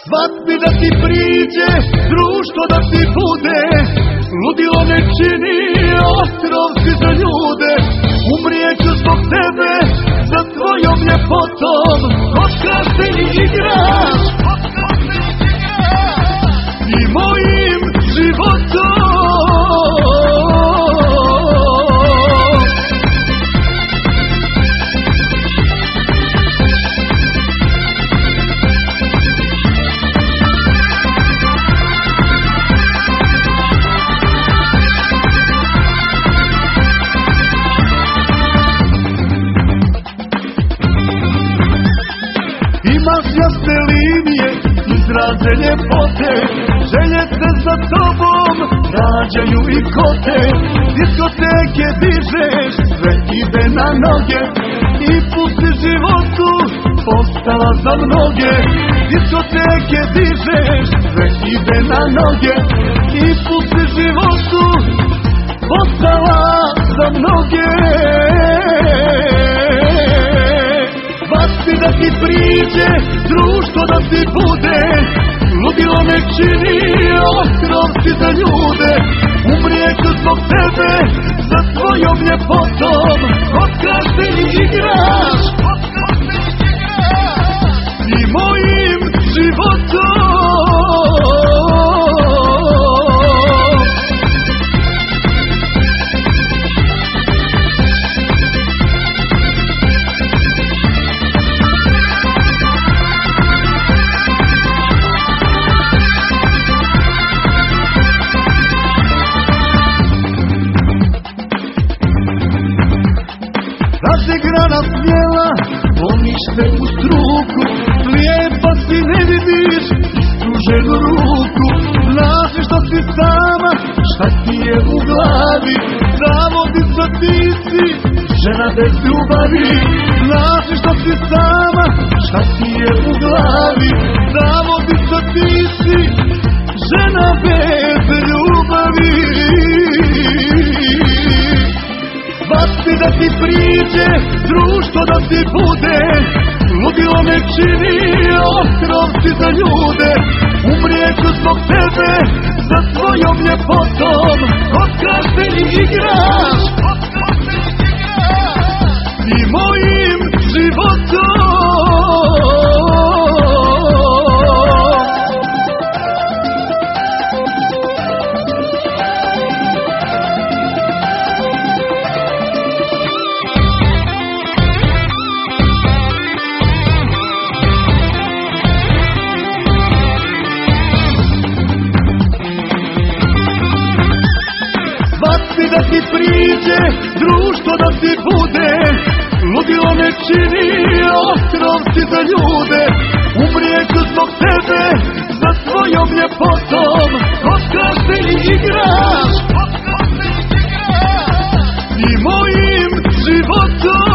Svadbi da ti priđe, društvo da ti bude, ludilo ne čini, otrov si za ljude. Umrijeću zbog tebe, za tvojom ljepotom, kockaš se i igraš, i mojim životom. Imaš jasne linije, izraze ljepote, želje se za tobom rađaju i kote. Diskoteke dižeš, sve ide na noge, i pusti životu postala za mnoge. Diskoteke dižeš, sve ide na noge, i pusti životu postala za mnoge. Svadbi da ti priđe, društvo da ti bude, ludilo ne čini, otrov si za ljude. Umrijeću zbog tebe, za tvojom ljepotom, kockaš se i igraš, i mojim životom. Razigrana smjela, ponište u struku, lijepa si ne vidiš ispruženu ruku. Znaš li što si sama, šta ti je u glavi, zavodica ti si, žena bez ljubavi. Znaš li što si sama, šta ti je u glavi, zavodica ti si, žena bez ljubavi. Svadbi da ti priđe, društvo da ti bude, ludilo ne čini, otrov si za ljude. Umrijeću zbog tebe, za tvojom ljepotom, kockaš se i igraš, i mojim životom. Svadbi da ti priđe, društvo da ti bude, ludilo ne čini, otrov si za ljude. Umrijeću zbog tebe, za tvojom ljepotom, kockaš se i igraš, i mojim životom.